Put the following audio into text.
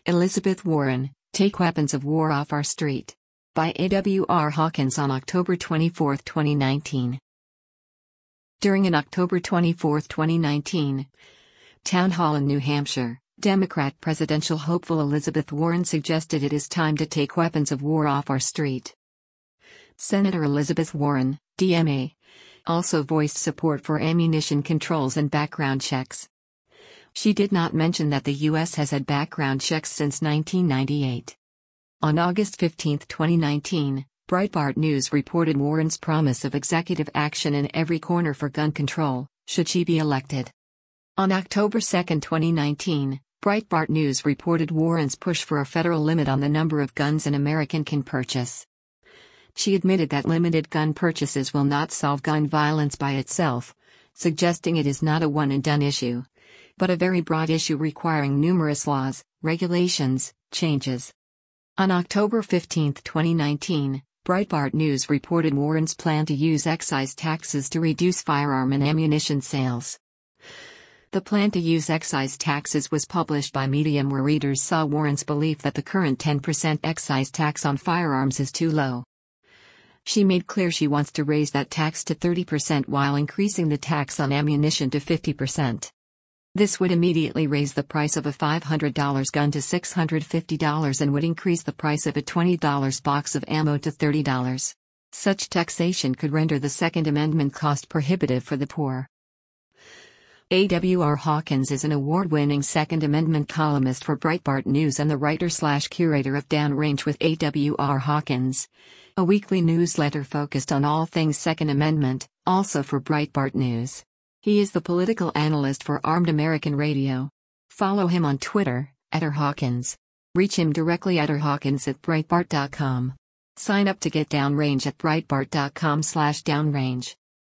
Elizabeth Warren, Take Weapons of War Off Our Street. By A.W.R. Hawkins on October 24, 2019. During an October 24, 2019, town hall in New Hampshire, Democrat presidential hopeful Elizabeth Warren suggested it is time to take weapons of war off our street. Senator Elizabeth Warren, DMA, also voiced support for ammunition controls and background checks. She did not mention that the U.S. has had background checks since 1998. On August 15, 2019, Breitbart News reported Warren's promise of executive action in every corner for gun control, should she be elected. On October 2, 2019, Breitbart News reported Warren's push for a federal limit on the number of guns an American can purchase. She admitted that limited gun purchases will not solve gun violence by itself, suggesting it is not a one-and-done issue, but a very broad issue requiring numerous laws, regulations, changes. On October 15, 2019, Breitbart News reported Warren's plan to use excise taxes to reduce firearm and ammunition sales. The plan to use excise taxes was published by Medium, where readers saw Warren's belief that the current 10% excise tax on firearms is too low. She made clear she wants to raise that tax to 30% while increasing the tax on ammunition to 50%. This would immediately raise the price of a $500 gun to $650 and would increase the price of a $20 box of ammo to $30. Such taxation could render the Second Amendment cost prohibitive for the poor. A.W.R. Hawkins is an award-winning Second Amendment columnist for Breitbart News and the writer/curator of Downrange with A.W.R. Hawkins, a weekly newsletter focused on all things Second Amendment, also for Breitbart News. He is the political analyst for Armed American Radio. Follow him on Twitter, @RHawkins. Reach him directly at rhawkins@breitbart.com. Sign up to get Downrange at breitbart.com/downrange.